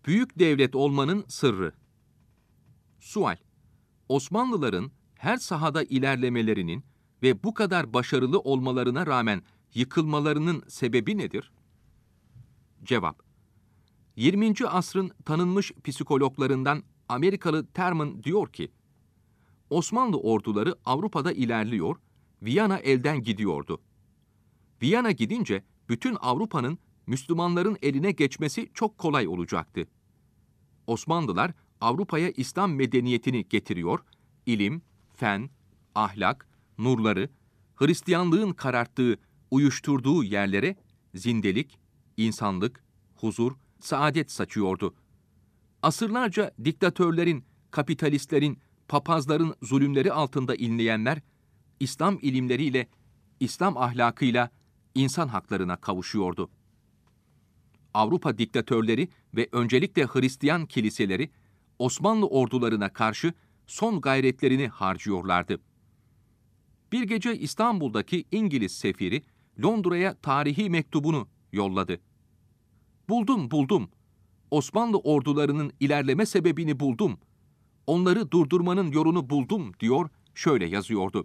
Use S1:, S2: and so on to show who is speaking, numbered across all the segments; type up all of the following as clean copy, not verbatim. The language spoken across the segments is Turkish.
S1: Büyük devlet olmanın sırrı. Sual: Osmanlıların her sahada ilerlemelerinin ve bu kadar başarılı olmalarına rağmen yıkılmalarının sebebi nedir? Cevap: 20. asrın tanınmış psikologlarından Amerikalı Terman diyor ki, Osmanlı orduları Avrupa'da ilerliyor, Viyana elden gidiyordu. Viyana gidince bütün Avrupa'nın Müslümanların eline geçmesi çok kolay olacaktı. Osmanlılar Avrupa'ya İslam medeniyetini getiriyor, ilim, fen, ahlak, nurları, Hristiyanlığın kararttığı, uyuşturduğu yerlere zindelik, insanlık, huzur, saadet saçıyordu. Asırlarca diktatörlerin, kapitalistlerin, papazların zulümleri altında inleyenler, İslam ilimleriyle, İslam ahlakıyla insan haklarına kavuşuyordu. Avrupa diktatörleri ve öncelikle Hristiyan kiliseleri, Osmanlı ordularına karşı son gayretlerini harcıyorlardı. Bir gece İstanbul'daki İngiliz sefiri, Londra'ya tarihi mektubunu yolladı. Buldum. Osmanlı ordularının ilerleme sebebini buldum. Onları durdurmanın yolunu buldum diyor, şöyle yazıyordu.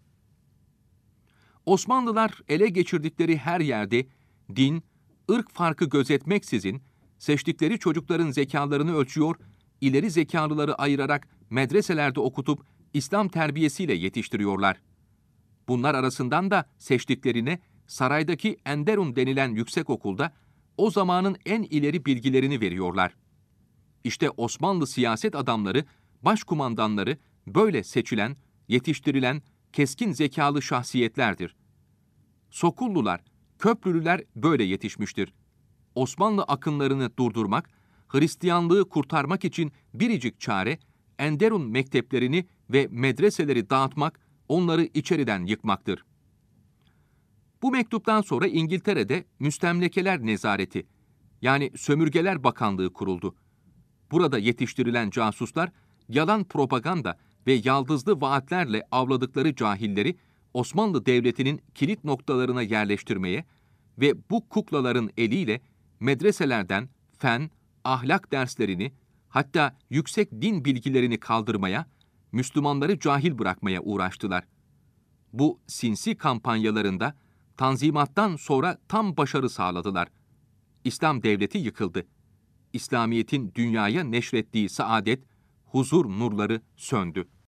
S1: Osmanlılar ele geçirdikleri her yerde din, ırk farkı gözetmeksizin seçtikleri çocukların zekalarını ölçüyor, ileri zekalıları ayırarak medreselerde okutup İslam terbiyesiyle yetiştiriyorlar. Bunlar arasından da seçtiklerine saraydaki Enderun denilen yüksekokulda o zamanın en ileri bilgilerini veriyorlar. İşte Osmanlı siyaset adamları, başkumandanları böyle seçilen, yetiştirilen keskin zekalı şahsiyetlerdir. Sokullular, Köprülüler böyle yetişmiştir. Osmanlı akınlarını durdurmak, Hristiyanlığı kurtarmak için biricik çare, Enderun mekteplerini ve medreseleri dağıtmak, onları içeriden yıkmaktır. Bu mektuptan sonra İngiltere'de Müstemlekeler Nezareti, yani Sömürgeler Bakanlığı kuruldu. Burada yetiştirilen casuslar, yalan propaganda ve yaldızlı vaatlerle avladıkları cahilleri Osmanlı Devleti'nin kilit noktalarına yerleştirmeye ve bu kuklaların eliyle medreselerden fen, ahlak derslerini, hatta yüksek din bilgilerini kaldırmaya, Müslümanları cahil bırakmaya uğraştılar. Bu sinsi kampanyalarında Tanzimat'tan sonra tam başarı sağladılar. İslam Devleti yıkıldı. İslamiyet'in dünyaya neşrettiği saadet, huzur nurları söndü.